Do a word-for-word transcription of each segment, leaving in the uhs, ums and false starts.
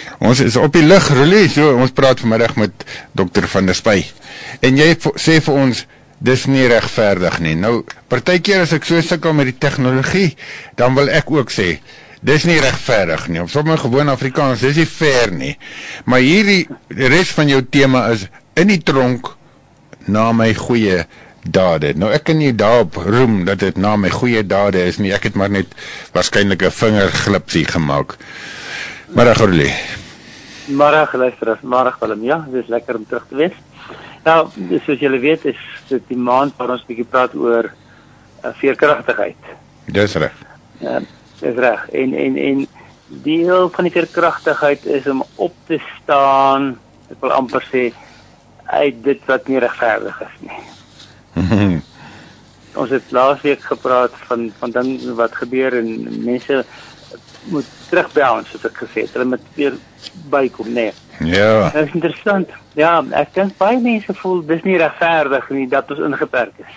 Ons is op die lig, Roelie, so ons praat vanmiddag met dokter Van der Spy. En jy sê vir ons, dis nie regverdig nie. Nou, partykeer as ek so sukkel met die tegnologie, dan wil ek ook sê, dis nie regverdig nie. Op sommige gewoon Afrikaans, dis nie fair nie. Maar hierdie, die rest van jou tema is, in die tronk, na my goeie dade. Nou, ek kan nie daarop roem, dat dit na my goeie dade is nie. Ek het maar net, waarskynlik 'n vingerglipsie gemaak. Middag, Roelie. Middag, luisteraars. Middag, Willem. Ja, dit is lekker om terug te wees. Nou, soos julle weet, is dit die maand waar ons 'n bietjie praat oor uh, veerkragtigheid. Dis reg. Ja, dis reg. En, en, en deel van die veerkragtigheid is om op te staan, ek wil amper sê, uit dit wat nie regverdig is nie. Ons het laas week gepraat van, van dinge wat gebeur en mense moet terugbounce, soos ek gesê het. Hulle moet weer bykom, nee. Ja. Dat is interessant. Ja, ek dink baie mense voel, dis nie regverdig nie, dat ons ingeperk is.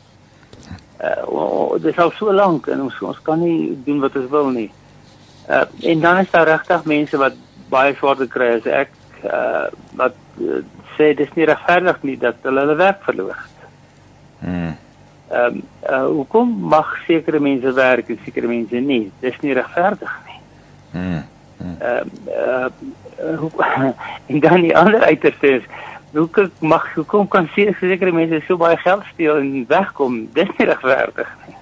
Uh, dit is al so lank, en ons, ons kan nie doen wat ons wil nie. Uh, en dan is daar regtig mense wat baie swaarder kry as ek, uh, wat uh, sê, dis nie regverdig nie, dat hulle hulle werk verloor het. Hmm. Um, uh, hoekom mag sekere mense werk en sekere mense nie? Dis nie regverdig nie. Hmm. Hmm. Um, uh, uh, hoe, en dan die ander uiterste is, hoe mag, hoekom kan sekere mense so baie geld steel en wegkom? Dis nie regverdig nie.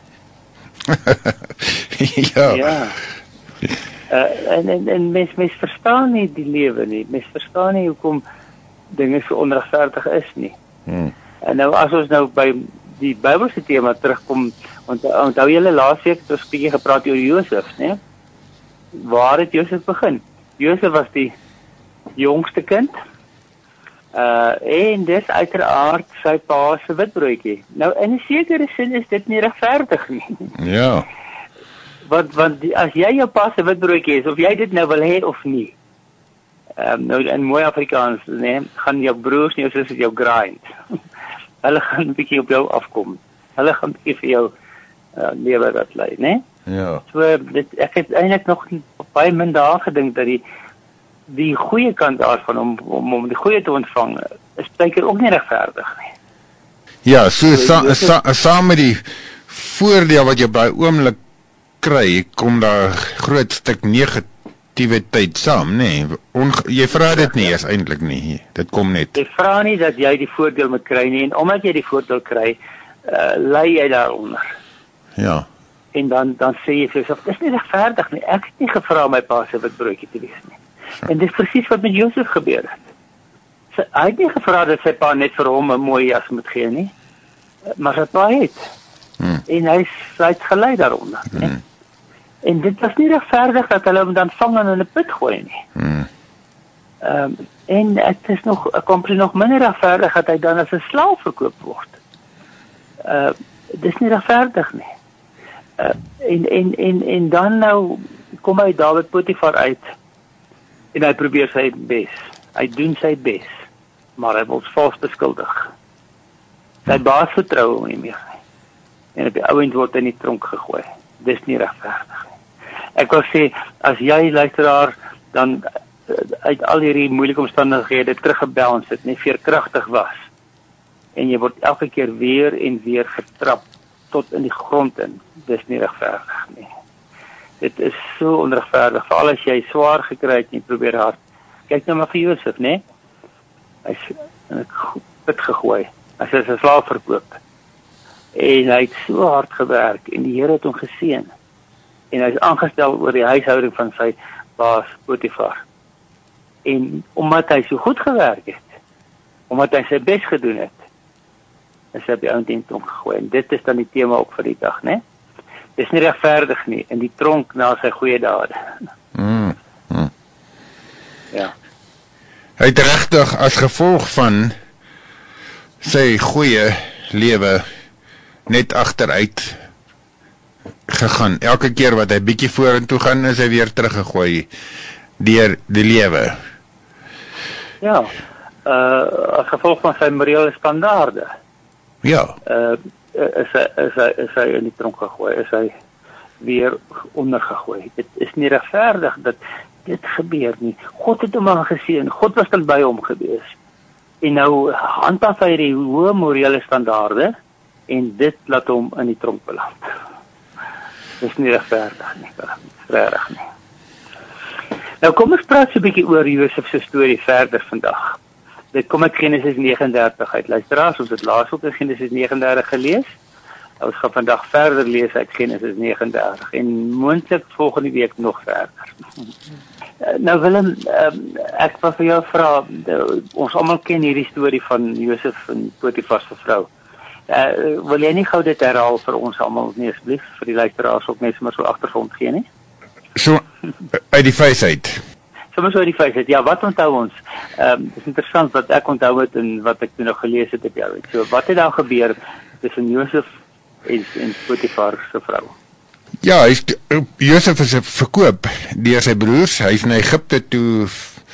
Ja. Ja. Uh, en en, en mens, mens verstaan nie die lewe nie. Mens verstaan nie hoekom dinge so onregverdig is nie. Hmm. En nou as ons nou by die Bybelse tema terugkom, want onthou julle laas week het ons 'n bietjie gepraat oor Josef, né? Waar het Josef begin? Josef was die jongste kind. Uh en dis uiteraard sy pa se witbroodjie. Nou in 'n sekere sin is dit nie regverdig nie. Ja. Want want die, as jy jou pa se witbroodjie is, of jy dit nou wil hê of nie. Ehm um, nou in mooi Afrikaans, né, gaan jou broers nie, soos jou grind. Hulle gaan 'n bietjie op jou afkom. Hulle gaan 'n bietjie vir jou uh, lewe wat lei, né? Ja. So dit, ek het eintlik nog baie min daar gedink dat die die goeie kant daarvan om om om die goeie te ontvang is baie ook nie regverdig nie. Ja, so sa, sa, saam met die voordeel wat jy by oomblik kry, kom daar groot stuk negativiteit saam, nee. Onge, jy vra dit nie eers eintlik nie. Dit kom net. Jy vra nie dat jy die voordeel moet kry nie, en omdat jy die voordeel kry, uh, lei jy daaronder. Ja. En dan dan sê jy vir jouself, dis nie regverdig nie. Ek het nie gevra my pa se witbroodjie te wees nie. En dit is presies wat met Josef gebeur het. Sy, hy het nie gevra dat sy pa net vir hom 'n mooi jas moet gee nie, maar sy pa het. Hmm. En hy, hy het gelei daaronder. Hmm. En dit was nie regverdig dat hulle hom dan vang en in 'n put gooi nie. Hmm. Um, en het is nog, ek kom nog minder regverdig dat hy dan as 'n slaaf verkoop word. Uh, dit is nie regverdig nie. Uh, en, en, en, en dan nou kom hy daar met Potifar uit en hy probeer sy bes. Hy doen sy bes, maar hy word vals beskuldig. Sy baas vertrou hom nie meer. En op die ouend word hy in die tronk gegooi. Dis nie regverdig nie. Ek wil sê, as jy luisteraar dan uit al hierdie moeilike omstandighede teruggebouns het, nie veerkragtig was, en jy word elke keer weer en weer getrap tot in die grond in, dis nie regverdig nie. Dit is so onregverdig, veral as jy swaar gekry het en jy probeer hard. Kyk nou maar vir Josef, né? Hy's in 'n put gegooi, hy is 'n slaaf verkoop, en hy het so hard gewerk, en die Here het hom geseën, en hy is aangestel oor die huishouding van sy baas Potifar. En omdat hy so goed gewerk het, omdat hy sy bes gedoen het, is hy op die ouend in die tronk gegooi. En dit is dan die tema ook vir die dag, né? Dis nie regverdig nie, in die tronk na sy goeie dade. Mm, mm. Ja. Hy het regtig as gevolg van sy goeie lewe net agteruit gegaan. Elke keer wat hy bietjie vorentoe gaan, is hy weer teruggegooi deur die lewe. Ja, uh, as gevolg van sy morele standaarde. Ja. Uh, is hy, is hy, is hy in die tronk gegooi, is hy weer ondergegooi. Dit is nie regverdig dat dit gebeur nie. God het hom al geseën, God was dan by hom gewees. En nou handhaaf hy die hoë morele standaarde, en dit laat hom in die tronk beland. Dis nie regverdig nie, regtig nie. Nou kom ons praat so 'n bietjie oor Josef se storie verder vandag. Dit kom uit Genesis nege en dertig uit. Luisteraars, ons het laas ook in Genesis nege en dertig gelees. Ons gaan vandag verder lees uit Genesis nege en dertig en moontlik volgende week nog verder. Nou Willem, ek wil vir jou vra, ons almal ken hierdie storie van Josef en Potifar se vrou. Uh, wil jy nie gou dit herhaal vir ons almal nie asseblief, vir die luisteraars ook net sommer so agtergrond gee nie? So, uit die fees uit. Sommer so uit die fees uit, ja, wat onthou ons? Ehm, um, dis interessant wat ek onthou het en wat ek toen nog gelees het op jou. So, wat het daar gebeur tussen Josef en, en Potifar se vrou? Ja, hy is, Josef is verkoop deur sy broers, hy is na Egypte toe,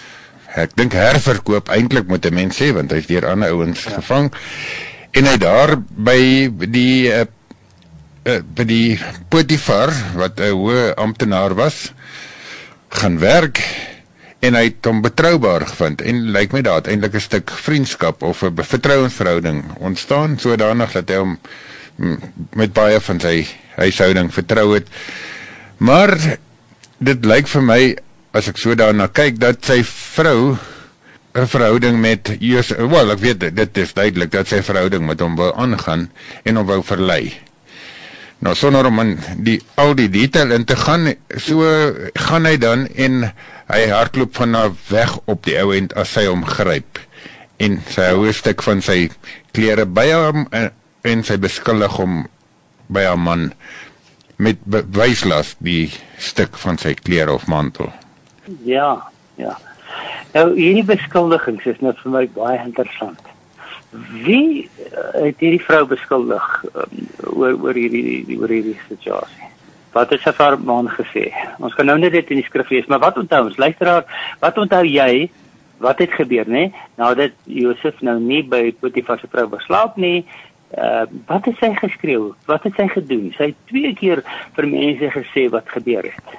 ek dink herverkoop, eintlik moet 'n mens sê, want hy is deur ander ouens ja. gevang, en hy daar by die uh, uh, by die Potifar, wat 'n hoë amptenaar was, gaan werk, en hy het hom betroubaar gevind, en lyk my daar uiteindelik 'n stuk vriendskap, of 'n vertrouensverhouding ontstaan, sodanig dat hy hom met baie van sy huishouding vertrou het, maar dit lyk vir my, as ek so daarna kyk, dat sy vrou 'n verhouding met Josef, wel, ek weet, dit is duidelik, dat sy verhouding met hom wil aangaan, en hom wou verlei. Nou, sonder om in die, al die detail in te gaan, so gaan hy dan, en hy hardloop van haar weg op die ou end, as sy hom gryp, en sy hou 'n stuk van sy klere by hom, en, en sy beskuldig hom by haar man, met bewyslas die stuk van sy klere of mantel. Ja, ja. Nou, hierdie beskuldigings is nou vir my baie interessant. Wie uh, het hierdie vrou beskuldig um, oor, oor, hierdie, oor hierdie situasie? Wat het sy vir haar man gesê? Ons kan nou net dit in die skrif lees, maar wat onthou ons? Luisteraar, wat onthou jy, wat het gebeur, nee? Nadat Josef nou nie by Potifar se vrou beslaap nie, uh, wat het sy geskreeu? Wat het sy gedoen? Sy het twee keer vir mense gesê wat gebeur het.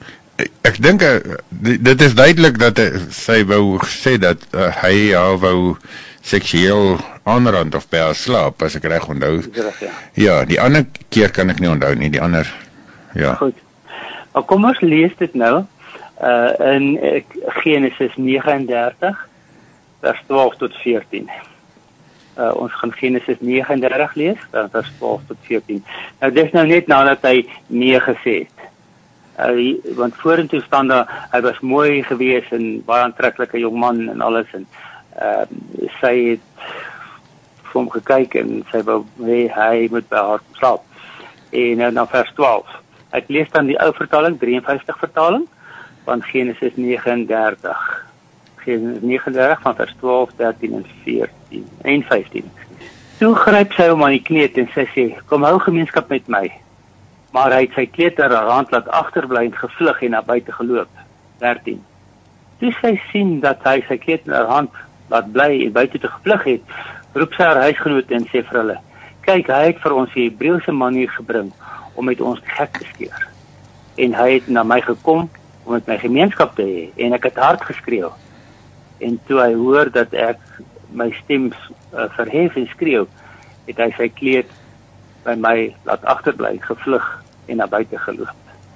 Ek dink, dit is duidelik dat hy, sy wou sê dat uh, hy haar wou seksueel aanrand of by haar slaap, as ek reg onthou. Ja. ja, die ander keer kan ek nie onthou nie, die ander, ja. Goed, maar kom ons lees dit nou, uh, in uh, Genesis nege en dertig, vers twaalf tot veertien. Uh, ons gaan Genesis nege en dertig lees, vers twaalf tot veertien. Nou, dit is nou net nadat hy nee gesê het. Uh, want vorentoe staan daar, hy was mooi gewees en baie aantreklike jong man en alles, en uh, sy het vir hom gekyk en sy wou hê hy moet by haar slaap. En uh, dan vers twaalf. Ek lees dan die ou vertaling, drie en vyftig vertaling, van Genesis nege en dertig. Genesis nege en dertig van vers twaalf, dertien en veertien en vyftien. Toe gryp sy hom aan die kleed en sy sê, kom hou gemeenskap met my. Maar hy het sy kleed in haar hand laat agterbly en gevlug en na buite geloop. dertien. Toe sy sien dat hy sy kleed in haar hand laat bly en buite te gevlug het, roep sy haar huisgenote en sê vir hulle, kyk, hy het vir ons die Hebreëse man hier gebring om met ons gek te skeer. En hy het na my gekom om met my gemeenskap te hê, en ek het hard geskreeu. En toe hy hoor dat ek my stem uh, verhef en skreeu, het hy sy kleed by my laat agterbly, gevlug en na buite geloop.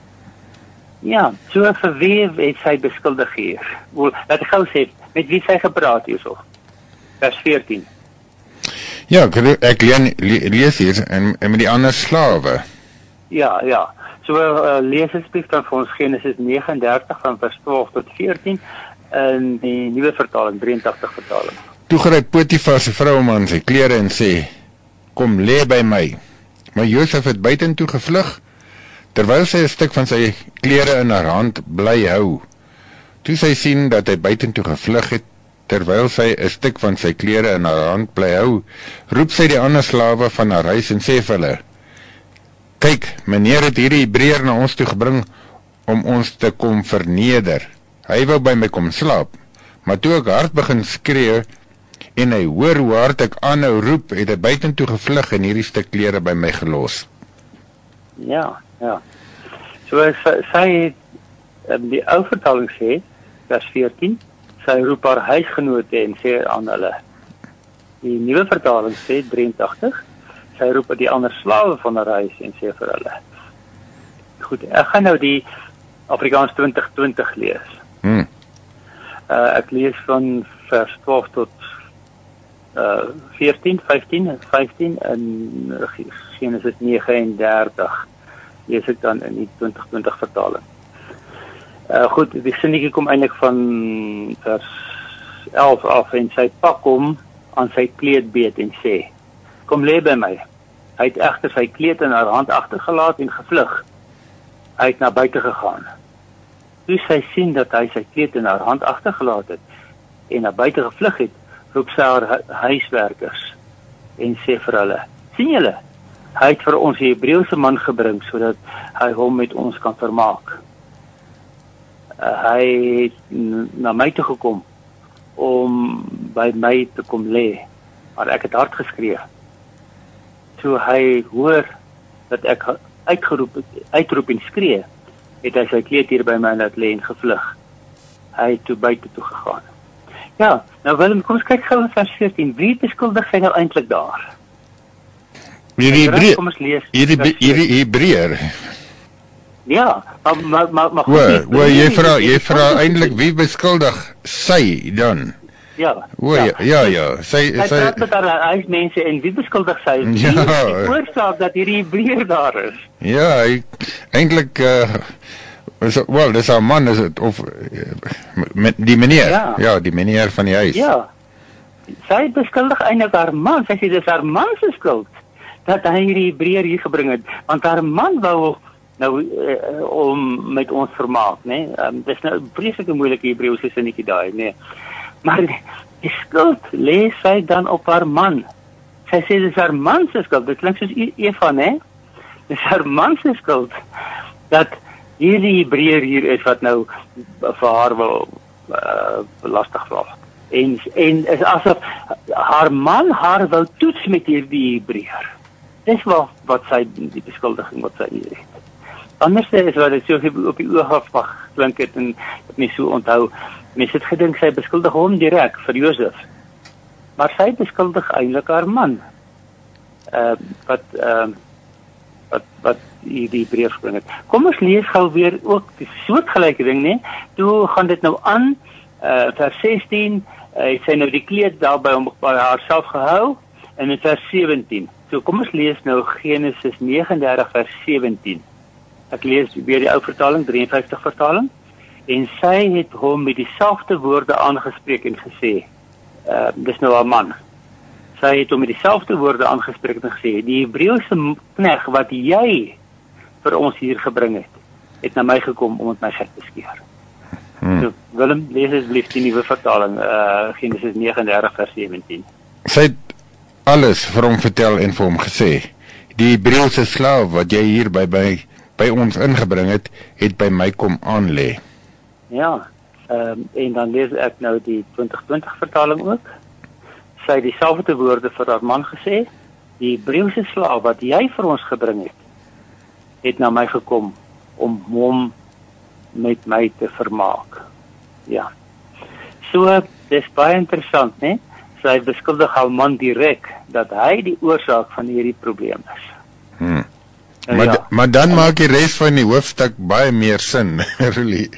Ja, so vir wie het sy beskuldig hier? Laat ek gou sê, met wie sy gepraat hierso? Vers veertien. Ja, ek lees hier, en, en met die ander slawe. Ja, ja. So uh, lees asseblief dan vir ons Genesis nege en dertig van vers twaalf tot veertien in die nuwe vertaling, drie en tagtig vertaling. Toe gryp Potifar se vrou hom aan sy klere en sê, kom lê by my. Maar Josef het buitentoe gevlug, terwyl sy 'n stuk van sy klere in haar hand bly hou. Toe sy sien dat hy buitentoe gevlug het, terwyl sy 'n stuk van sy klere in haar hand bly hou, roep sy die ander slawe van haar huis en sê vir hulle, kyk, meneer het hierdie Hebreër na ons toe gebring om ons te kom verneder. Hy wou by my kom slaap, maar toe ek hard begin skree en hy hoor hoe hard ek aanhou roep, het hy buitentoe gevlug en hierdie stuk klere by my gelos. Ja, ja. So sy, sy het um, die ou vertaling sê, vers veertien, sy roep haar huisgenote en sê aan hulle. Die nuwe vertaling sê drieëntagtig, sy roep die ander slawe van haar huis en sê vir hulle. Goed, ek gaan nou die Afrikaans twintig twintig lees. Hmm. Uh, ek lees van vers twaalf tot uh, veertien, vyftien, vyftien en Genesis nege en dertig. Lees ek dan in die twintig twintig vertaling. Uh, goed, die sinnetjie kom eintlik van vers elf af en sy pak hom aan sy kleedbeet en sê, kom lê by my. Hy het egter sy kleed in haar hand agtergelaat en gevlug. Hy het na buite gegaan. Toe sy sien dat hy sy kleed in haar hand agtergelaat het en na buite gevlug het, roep sy haar hu huiswerkers en sê vir hulle, sien julle, hy het vir ons 'n Hebreëse man gebring sodat hy hom met ons kan vermaak. Uh, hy het na my toe gekom om by my te kom lê, maar ek het hard geskree. Toe hy hoor dat ek uitgeroep, uitroep en skree, het hy sy kleed hier by my laat lê en gevlug. Hy het toe buite toe gegaan. Ja, nou Willem, kom ons kyk gou in vers veertien. Wie beskuldig sy nou eintlik daar? Hierdie Hebreër. Hierdie hierdie Hebreër. Ja, maar maar maar, maar goed. O, jy vra, jy vra eintlik wie beskuldig sy dan? Ja. O, ja, ja, ja. Sy sy sy praat met haar huis mense en wie beskuldig sy? Wie ja. is die oorsaak dat hierdie Hebreër daar is? Ja, eintlik uh, wel, dis haar man is dit of met die meneer. Ja. ja, die meneer van die huis. Ja. Sy beskuldig eintlik haar man. Sy sê dis haar man se skuld dat hy hierdie Hebreër hier gebring het, want haar man wou nou uh, om met ons vermaak, né? Nee? Um, dis nou 'n vreeslike moeilike Hebreëse sinnetjie daai, né? Nee? Maar die skuld lê sy dan op haar man. Sy sê dis haar man se skuld. Dit klink soos Eva, né? Dis haar man se skuld dat hierdie Hebreër hier is wat nou vir haar wil uh, lastig val. En en is asof haar man haar wou toets met hierdie Hebreër. Dis wat wat sy die beskuldiging wat sy hier het. Anders is wat dit so op die oog af mag klink het en ek nie so onthou. Mens het gedink sy beskuldig hom direk vir Josef. Maar sy beskuldig eintlik haar man. Uh, wat uh, wat wat die Hebreërs gebring het. Kom ons lees gou weer ook die soortgelyke ding, né? Toe gaan dit nou aan, uh, vers sestien, uh, het sy nou die kleed daar by hom by haarself gehou en in vers sewentien. So kom ons lees nou Genesis nege en dertig vers sewentien. Ek lees weer die ou vertaling, vyf drie vertaling. En sy het hom met dieselfde woorde aangespreek en gesê, uh, dis nou haar man, sy het hom met dieselfde woorde aangespreek en gesê, die Hebreëse knegg wat jy vir ons hier gebring het, het na my gekom om met my gat te skeer. Hmm. So, Willem, lees asseblief die nuwe vertaling, uh, Genesis nege en dertig vers sewentien. Sy het alles vir hom vertel en vir hom gesê, die Hebreëse slaaf wat jy hier by, by, by ons ingebring het, het by my kom aanlê. Ja, um, en dan lees ek nou die twintig twintig vertaling ook. Sy het dieselfde woorde vir haar man gesê, die Hebreëse slaaf wat jy vir ons gebring het, het na my gekom om hom met my te vermaak. Ja. So, dis baie interessant, né? Sy beskuldig haar man direk dat hy die oorsaak van hierdie probleem is. Hmm. Maar, ja. maar dan maak die res van die hoofstuk baie meer sin, really.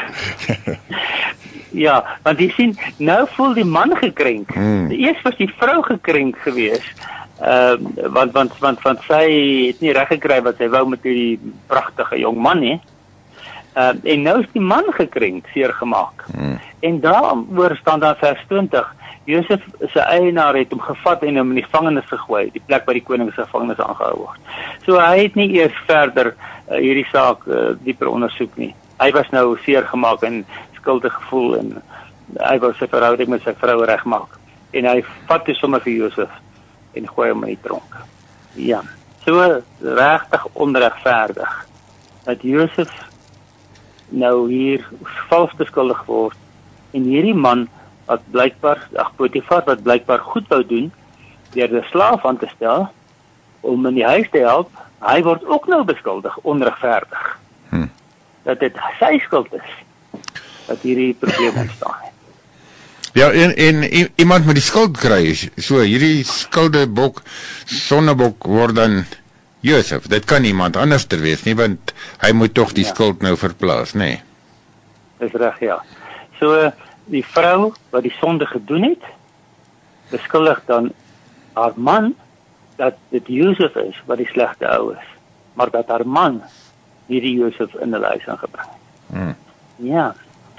Ja, want jy sien, nou voel die man gekrenk. Hmm. Eers was die vrou gekrenk gewees, uh, want, want, want, want sy het nie reg gekry wat sy wou met die pragtige jong man, nie. Uh, en nou is die man gekrenk, seer gemaak. Hmm. En daaroor staan dan vers twintig, Josef sy eienaar het hom gevat en hom in die gevangenis gegooi, die plek waar die koning se gevangenis aangehou word. So hy het nie eers verder uh, hierdie saak uh, dieper ondersoek nie. Hy was nou seer gemaak en skuldig gevoel en hy wou sy verhouding met sy vrou regmaak. En hy vat dus sommer vir Josef en gooi hom in die tronk. Ja, so regtig onregverdig dat Josef nou hier vals beskuldig word en hierdie man wat blykbaar, ag Potifar wat blykbaar goed wou doen deur 'n slaaf aan te stel om in die huis te help, hy word ook nou beskuldig onregverdig. Hm. dat dit sy skuld is dat hierdie probleem ontstaan het. Ja, en, en i- iemand met die skuld kry, so hierdie skuldebok, sonnebok word dan Josef. Dit kan iemand anders ter wees nie, want hy moet tog die Ja. skuld nou verplaas, nê? Nee. Dis reg, ja. So die vrou wat die sonde gedoen het, beskuldig dan haar man dat dit Josef is wat die slegte ou is, maar dat haar man nie die Josef in hulle huis aangebring het. Hmm. Ja.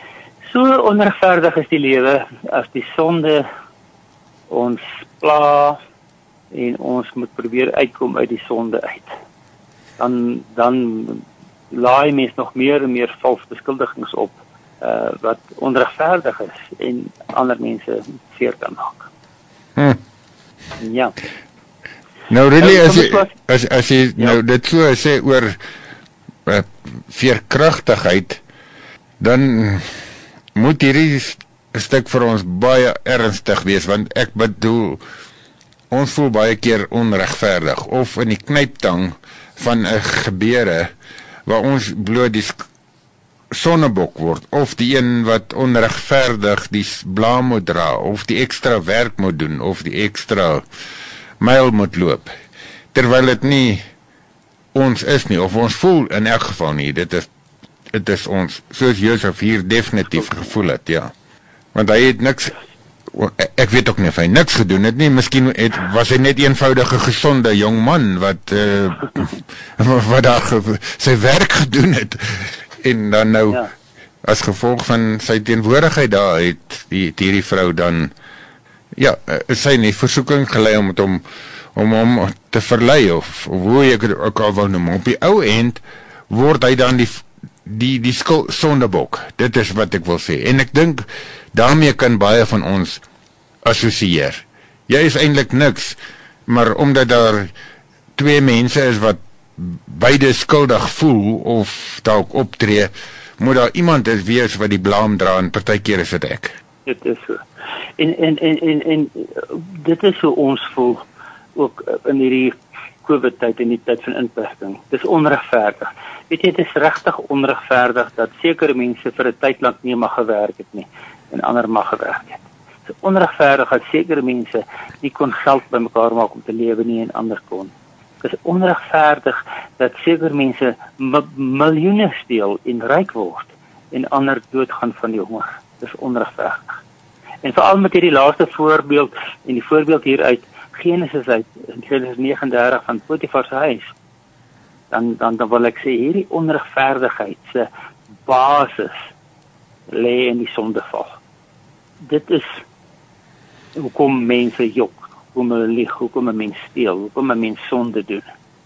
So onregverdig is die lewe as die sonde ons pla en ons moet probeer uitkom uit die sonde uit. Dan dan laai mens nog meer en meer vals beskuldigings op uh, wat onregverdig is en ander mense seer kan maak. Hmm. Ja. Nou really, Nou, as kom jy, ek was- as, as jy Ja. nou dit so sê oor uh, veerkragtigheid, dan moet hierdie st- stuk vir ons baie ernstig wees, want ek bedoel, ons voel baie keer onregverdig, of in die knyptang van 'n gebeure, waar ons bloot die sk- sonnebok word, of die een wat onregverdig die s- blaam moet dra, of die ekstra werk moet doen, of die ekstra myl moet loop, terwyl dit nie ons is nie, of ons voel in elk geval nie, dit is, dit is ons, soos Josef hier definitief gevoel het, ja. Want hy het niks, ek weet ook nie of hy niks gedoen het nie, miskien het, was hy net eenvoudige gesonde jong man, wat, uh, wat daar ge, sy werk gedoen het, en dan nou, Ja. as gevolg van sy teenwoordigheid daar, het die, het hierdie vrou dan, ja, is sy nie versoeking gelei om het om, om hom te verlei, of, of hoe ek het ook al wil noem, op die ou end, word hy dan die, die, die skuld, sondebok, dit is wat ek wil sê, en ek dink, daarmee kan baie van ons assosieer, jy is eintlik niks, maar omdat daar twee mense is wat beide skuldig voel, of dalk optree, moet daar iemand is wees wat die blaam dra, en partykeer is dit ek. Dit is so. En en en en en dit is hoe ons voel ook in hierdie COVID-tyd en die tyd van inperking. Dis onregverdig. Weet jy, dit is regtig onregverdig dat sekere mense vir 'n tyd lank nie mag gewerk het nie en ander mag gewerk het. Dit is onregverdig dat sekere mense nie kon geld bymekaar maak om te lewe nie en ander kon. Dit is onregverdig dat sekere mense miljoene steel en ryk word en ander doodgaan van die honger. Dit is onregverdig. En veral met hierdie laaste voorbeeld en die voorbeeld hier uit Genesis uit Genesis nege en dertig van Potifar se huis. Dan dan dan wil ek sê hierdie onregverdigheid se basis lê in die sondeval. Dit is hoekom mense jok, hoekom hulle lieg, hoekom 'n mens steel, hoekom 'n mens sonde doen.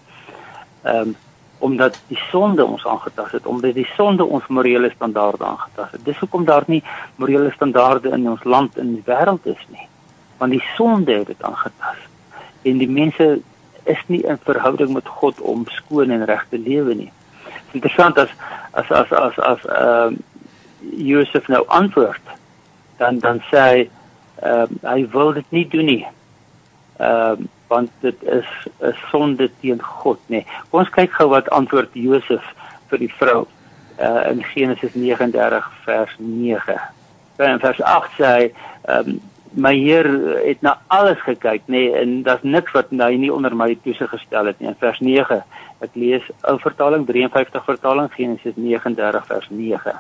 Ehm um, omdat die sonde ons aangetast het, omdat die sonde ons morele standaarde aangetast het. Dis hoekom daar nie morele standaarde in ons land en die wêreld is nie. Want die sonde het dit aangetast. En die mense is nie in verhouding met God om skoon en reg te lewe nie. Het is interessant as as as as as ehm uh, Josef nou antwoord, dan dan sê hy ehm uh, hy wil dit nie doen nie. Ehm uh, want dit is 'n sonde teen God, nê. Kom ons kyk gou wat antwoord Josef vir die vrou uh, in Genesis nege en dertig vers nege. In vers agt sê hy, um, my Heer het na alles gekyk, nê, en daar's niks wat hy nie onder my toesig gestel het nie. In vers nege, ek lees ou vertaling, drie en vyftig vertaling, Genesis nege en dertig vers nege.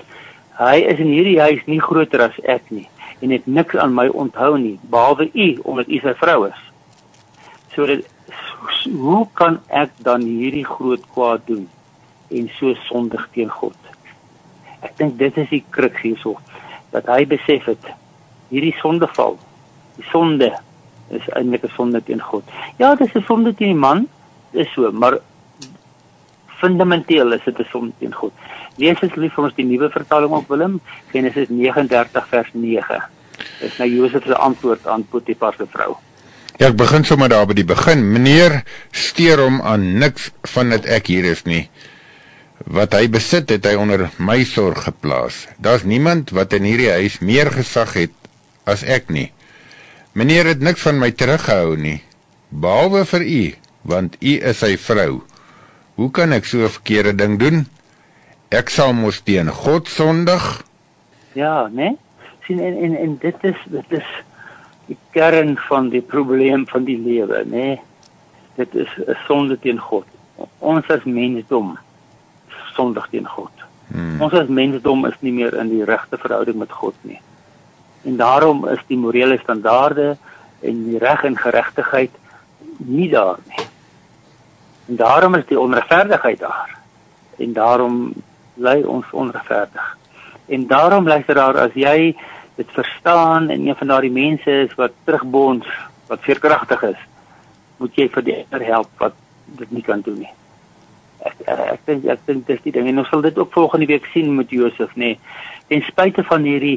Hy is in hierdie huis nie groter as ek nie, en het niks aan my onthou nie, behalwe u, omdat u sy vrou is. So dat, so, hoe kan ek dan hierdie groot kwaad doen en so sondig teen God? Ek dink dit is die kruk hierso, dat hy besef het, hierdie sondeval, die sonde is eintlik 'n sonde teen God. Ja, dit is 'n sonde teen die man, is so, maar fundamenteel is dit 'n sonde teen God. Lees asseblief vir ons die nuwe vertaling op Willem, Genesis nege en dertig vers nege. Dit is nou Josef se antwoord aan Potifar se vrou. Ja, ek begin sommer daar by die begin. Meneer steur hom aan niks van dat ek hier is nie. Wat hy besit het hy onder my sorg geplaas. Daar's niemand wat in hierdie huis meer gesag het as ek nie. Meneer het niks van my teruggehou nie, behalwe vir u, want u is sy vrou. Hoe kan ek so 'n verkeerde ding doen? ek sal mos teen God sondig. Ja, né? Sien en, en en dit is dit is die kern van die probleem van die lewe, né? Dit is 'n sonde teen God. Ons as mensdom sondig teen God. Hmm. Ons as mensdom is nie meer in die regte verhouding met God nie. En daarom is die morele standaarde en die reg en geregtigheid nie daar nie. En daarom is die onregverdigheid daar. En daarom bly ons onregverdig. En daarom luisteraar, as jy dit verstaan en een van daardie mense is wat terugbons, wat veerkragtig is, moet jy vir die ander help wat dit nie kan doen nie. Ek ek dink ek dink dis die ding en ons sal dit ook volgende week sien met Josef, nê. Nee. Ten spyte van hierdie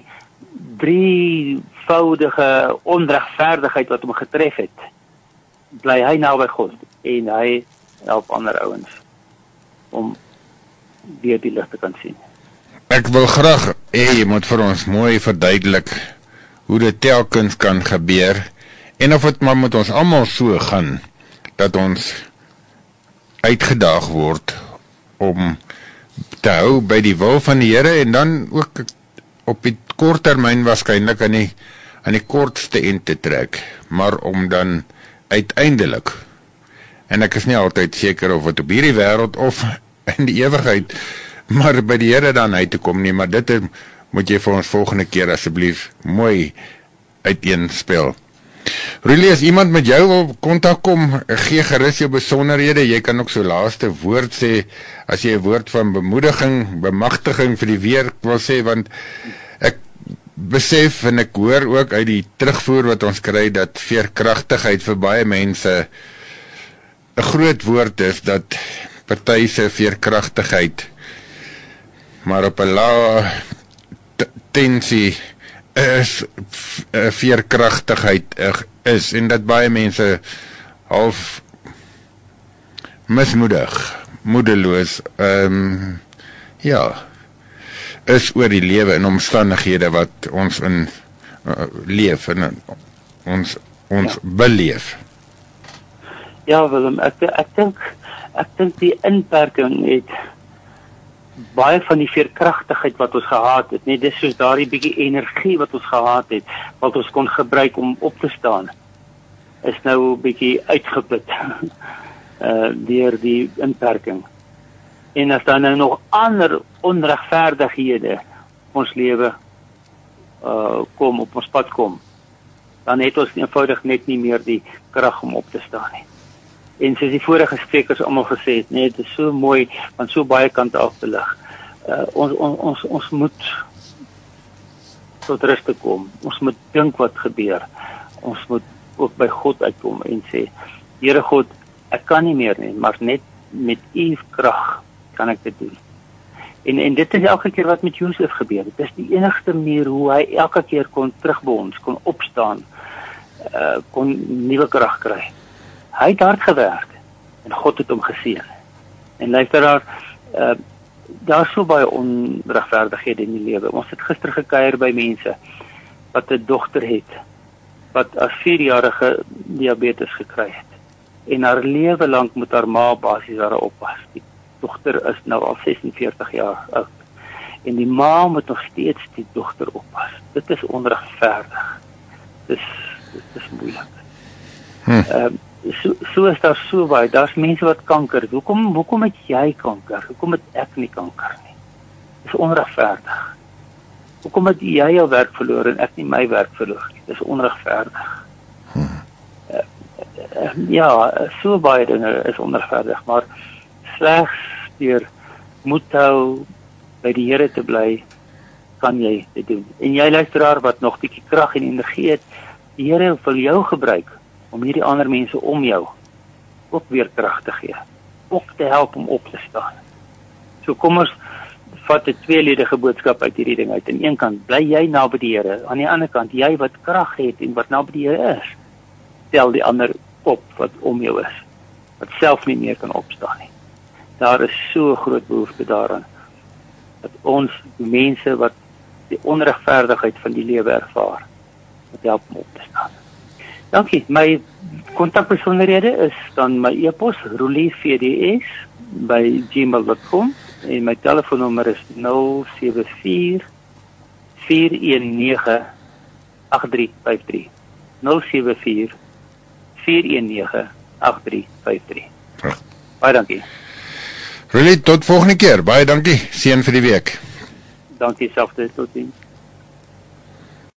drievoudige onregverdigheid wat hom getref het, bly hy naby God en hy help ander ouens om weer die lig te kan sien. Ek wil graag hê jy moet vir ons mooi verduidelik hoe dit telkens kan gebeur en of dit maar met ons almal so gaan dat ons uitgedaag word om te hou by die wil van die Here en dan ook op die kort termyn waarskynlik aan die aan die kortste end te trek, maar om dan uiteindelik, en ek is nie altyd seker of dit op hierdie wêreld of in die ewigheid, maar by die Here dan uit te kom nie, maar dit moet jy vir ons volgende keer asseblief mooi uiteenspel. Rulie, as iemand met jou wil kontak kom, gee gerus jou besonderhede, jy kan ook so laaste woord sê, as jy 'n woord van bemoediging, bemagtiging vir die weer wil sê, want ek besef en ek hoor ook uit die terugvoer wat ons kry, dat veerkragtigheid vir baie mense 'n groot woord is, dat party se veerkragtigheid maar op 'n lae tensie is veerkragtigheid is, en dat baie mense half mismoedig, moedeloos, um, ja, is oor die lewe en omstandighede wat ons in uh, leef en uh, ons ons ja. beleef. Ja, Willem, ek ek dink ek dink die inperking het baie van die veerkragtigheid wat ons gehad het, nee, dis soos daardie bietjie energie wat ons gehad het, wat ons kon gebruik om op te staan, is nou bietjie uitgeput uh, deur die inperking. En as daar nou nog ander onregverdighede ons lewe uh, kom, op ons pad kom, dan het ons eenvoudig net nie meer die krag om op te staan nie. En soos die vorige sprekers almal gesê het, nee, dit is so mooi, van so baie kante af te lig. Uh, ons, ons, ons, ons moet tot rus te kom. Ons moet dink wat gebeur. Ons moet ook by God uitkom en sê, Here God, ek kan nie meer nie, maar net met U krag kan ek dit doen. En, en dit is elke keer wat met Josef gebeur. Dit is die enigste manier hoe hy elke keer kon terugbons, kon opstaan, uh, kon nuwe krag kry. Hy het hard gewerk en God het hom geseën. En luisteraar, uh, daar is so baie onregverdighede in die lewe. Ons het gister gekuier by mense wat 'n dogter het wat as vierjarige diabetes gekry het. En haar lewe lank moet haar ma basies haar oppas. Die dogter is nou al sesenveertig jaar oud. En die ma moet nog steeds die dogter oppas. Dit is onregverdig. Dis dit is moeilik. Hm. Uh, So, so is daar so baie, daar's mense wat kanker het. Hoekom, hoekom het jy kanker? Hoekom het ek nie kanker nie? Dis onregverdig. Hoekom het jy jou werk verloor en ek nie my werk verloor nie? Dis onregverdig. Hmm. Uh, uh, ja, so baie dinge is onregverdig, maar slegs deur moed hou, by die Here te bly, kan jy dit doen. En jy luisteraar wat nog bietjie krag en energie het, die Here wil jou gebruik om hierdie ander mense om jou ook weer krag te gee, ook te help om op te staan. So kom ons vat 'n tweeledige boodskap uit hierdie ding uit. Aan een kant, bly jy naby die Here, aan die ander kant, jy wat krag het en wat naby die Here is, tel die ander op wat om jou is, wat self nie meer kan opstaan nie. Daar is so groot behoefte daaraan, dat ons mense wat die onregverdigheid van die lewe ervaar, wat help om op te staan. Dankie. My kontakbesonderhede is dan my e-pos roelievds by gmail dot com En my telefoonnommer is nul sewe vier vier een nege agt drie vyf drie. nul sewe vier vier een nege agt drie vyf drie. Ja. Baie dankie. Really, tot volgende keer. Baie dankie. Seën vir die week. Dankie selfde, tot ziens.